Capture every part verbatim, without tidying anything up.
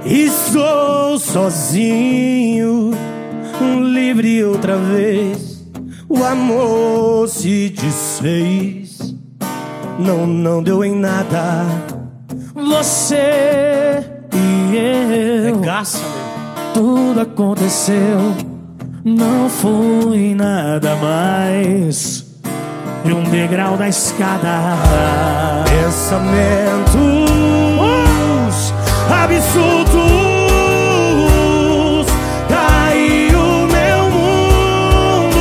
Estou sozinho, livre outra vez. O amor se desfez, não, não deu em nada. Você e eu, Regaça, meu. tudo aconteceu, não foi nada mais de um degrau da escada. Pensamentos absurdos, caiu meu mundo.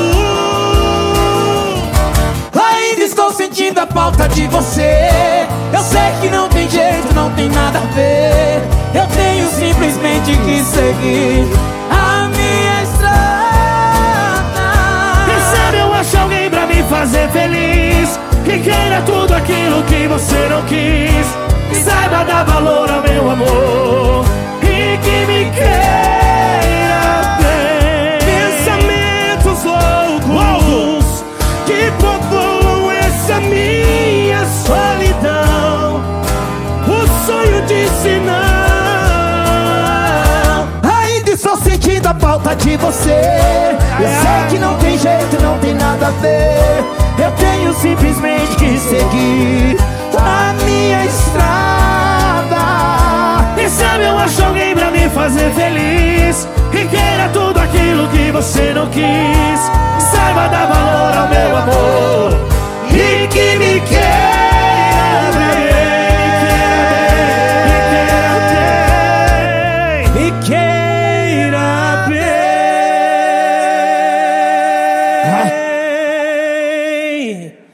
Ainda estou sentindo a falta de você. Eu sei que não tem jeito, não tem nada a ver. Eu tenho simplesmente que seguir a minha estrada. Quem sabe eu acho alguém pra me fazer feliz, que queira tudo aquilo que você não quis, que saiba dar valor ao meu amor e que me queira bem. Pensamentos loucos que povoam essa minha solidão, o sonho disse não. Ainda estou sentindo a falta de você. Eu sei que não tem jeito, não tem nada a ver. Eu tenho simplesmente que seguir a minha estrada. Quem sabe eu acho alguém pra me fazer feliz, que queira tudo aquilo que você não quis, que saiba dar valor ao meu amor